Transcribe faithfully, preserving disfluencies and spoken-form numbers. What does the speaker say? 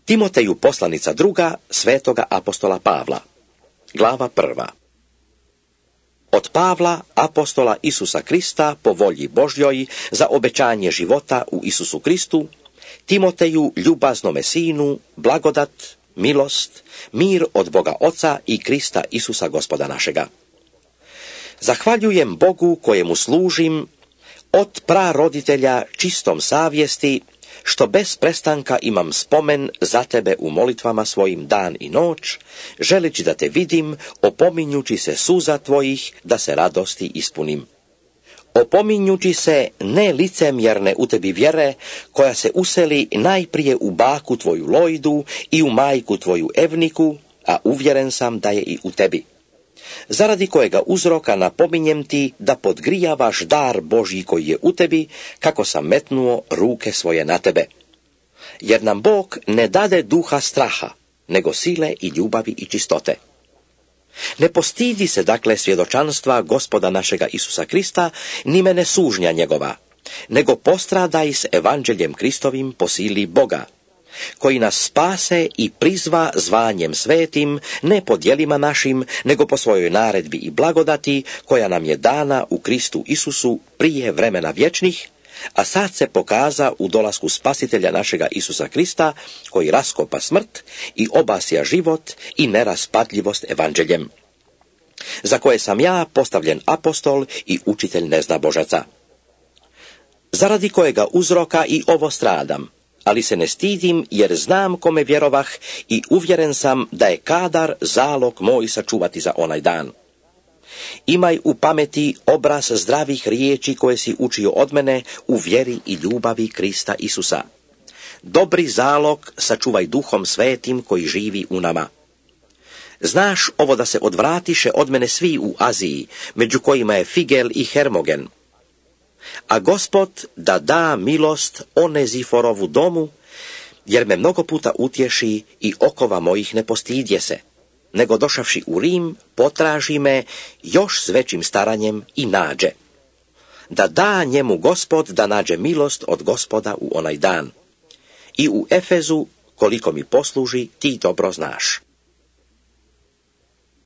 Timoteju poslanica druga svetoga apostola Pavla. Glava prva. Od Pavla, apostola Isusa Krista, po volji Božjoj, za obećanje života u Isusu Kristu, Timoteju, ljubaznome sinu, blagodat, milost, mir od Boga Oca i Krista Isusa Gospoda našega. Zahvaljujem Bogu kojemu služim od praroditelja čistom savjesti, što bez prestanka imam spomen za tebe u molitvama svojim dan i noć, želeći da te vidim, opominjući se suza tvojih, da se radosti ispunim. Opominjući se ne licemjerne u tebi vjere, koja se useli najprije u baku tvoju Lojdu i u majku tvoju Evniku, a uvjeren sam da je i u tebi. Zaradi kojega uzroka napominjem ti da podgrijavaš dar Božji koji je u tebi, kako sam metnuo ruke svoje na tebe. Jer nam Bog ne dade duha straha, nego sile i ljubavi i čistote. Ne postidi se dakle svjedočanstva Gospoda našega Isusa Krista, ni mene sužnja njegova, nego postradaj s evanđeljem Kristovim po sili Boga, koji nas spase i prizva zvanjem svetim, ne po djelima našim, nego po svojoj naredbi i blagodati, koja nam je dana u Kristu Isusu prije vremena vječnih, a sad se pokaza u dolasku Spasitelja našega Isusa Krista, koji raskopa smrt i obasja život i neraspatljivost evanđeljem, za koje sam ja postavljen apostol i učitelj neznabožaca. Zaradi kojega uzroka i ovo stradam, ali se ne stidim, jer znam kome vjerovah i uvjeren sam da je kadar zalog moj sačuvati za onaj dan. Imaj u pameti obraz zdravih riječi koje si učio od mene u vjeri i ljubavi Krista Isusa. Dobri zalog sačuvaj duhom svetim koji živi u nama. Znaš ovo da se odvratiše od mene svi u Aziji, među kojima je Figel i Hermogen. A Gospod da da milost Oneziforovu domu, jer me mnogo puta utješi i okova mojih ne postidje se, nego došavši u Rim potraži me još s većim staranjem i nađe. Da da njemu Gospod da nađe milost od Gospoda u onaj dan. I u Efezu, koliko mi posluži, ti dobro znaš.